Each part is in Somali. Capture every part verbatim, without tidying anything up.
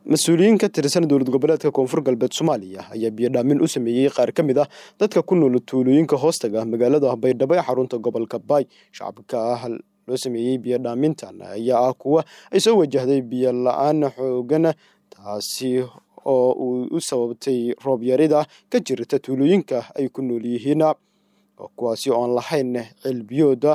مسؤولين ka tirsan dowlad goboleedka Koonfur Galbeed Soomaaliya ayaa biyo dhaamin u sameeyay qaar ka mid ah dadka ku nool tuulooyinka hoostaga magaalada Baydhabo ee xarunta gobolka Bay. Shacabka ah loo sameeyay biyo dhaamintan ayaa ah kuwa ay soo wajahday biyo la'aan xooggan taasi oo u sababtay roob yarida ka jirta tuulooyinka ay ku nool yihiin kuwaasi oo aan lahayn cilbiyooda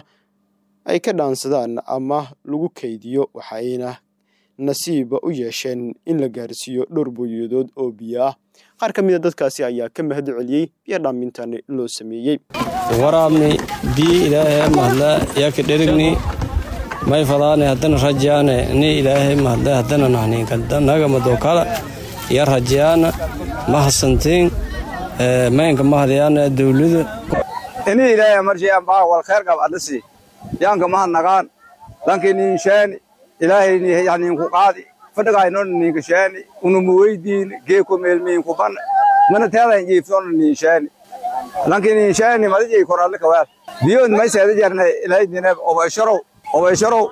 ay ka dhaansadaan ama lagu kaydiyo waxayna nasiib u yeesheen in la gaarsiiyo dhowr booyadood oo biyo ah. Qaar ka mid ah dadkaasi ayaa ka mahad celiyay biyo dhaamintan loo sameeyay. waraabni biyo ilaahay mahla yaa ka dherigni may fadaan hadan rajaane ni ilaahay mahla hadan nahnin kan naga madokala ya rajaana ma hasantiin ee maynka mahdiyana dawladda ini ilaahay marjay baa wal khair qab adasi yaanka ma nagaan lankini shaan إلهي يعني نقاضي فدقاينون نيكشاني ونمويدين جيكو ميلمين كوبان من تهذا يجيفون نيشاني لكن نيشاني ما تجي كورال كوال بيون ما يساعد جرنا إلهي دينا أو يشرو أو يشرو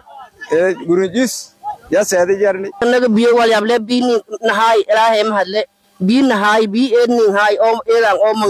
جرنجيس يا ساعد جرني أنا بيو ولا يبلغ بين نهاي إلهي مهلا بين نهاي بي إن نهاي أم إيران أم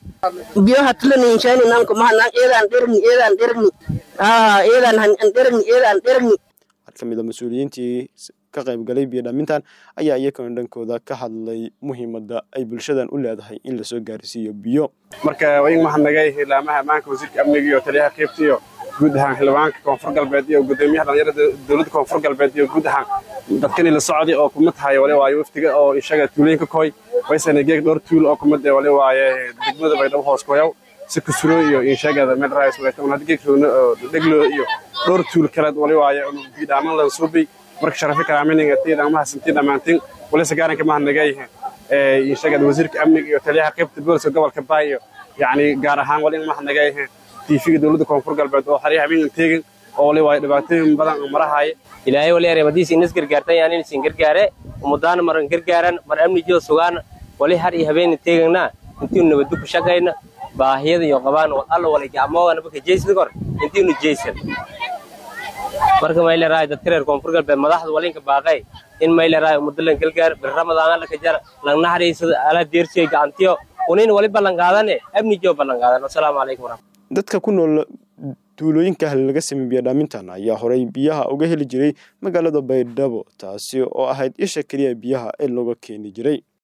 بيو هتلو نيشاني نانكو ما نان إيران إيران إيران إيران آه إيران هن إيران إيران إيران kamida mas'uuliyiintii ka qayb galay biyo dhaamintan ayaa iyagana dhankooda ka hadlay muhiimadda ay bulshadan u leedahay in la soo gaarsiiyo biyo marka way ma hanagay ilaamaha amaanka wasiirka amniga iyo taliyaha qaybtiyo guud ahaan xilwaanka Koonfur Galbeed iyo gudoomiyaha dhalinyarada dawladda Koonfur Galbeed iyo guud ahaan dadkani la socday oo kuma tahay wali waayo waftiga oo ishaga tuulooyinka kooy waysana geeg dhowr tuul oo kuma wali waaye degmada Baydhabo hoos kooyow si ku suro iyo inshagada meel raayis weeytaan hadii geegno dheglo iyo dhowr tuul kala wali waaye bidaaman la suubi marka sharafi karaaminiga tiida ma hasantii dhamaantiin wala sagaaran ka mahnagay ee inshagada wasiirka amniga iyo taliyaha qaybta booliska gobolka Bay yaani gaar ahaan wali ma mahnagay tiifiga dawladda Koonfur Galbeed oo xariir habeen teegin oo wali waaye dhibaatooyin badan marahay ilaahay wali reebadiis in isgargaartay yaani in singargaare umudaan maran gargaaran mar amni joo sugaan wali har iyo habeen teegina intii nabad ku shaqayna baahiyada iyo qabaan oo alla wali gacmoodana baka jeesida kor intii nu jeesan marka ma ilaa raay dadka reer Koonfur Galbeed madaxda walinka baaqay in ma ilaa raay mudalan galgaar bir ramadaan la ka jar la naxariisada ala deersiga gacantiyo unin wali balan qaadane abni joo balan qaadan assalaamu alaykum dadka ku nool tuulooyinka laga sameeyay biyo dhaamintan ayaa horay biyaha uga heli jiray magaalada Baydhabo taasi oo ahayd isha kaliya biyaha ee looga keeni jiray.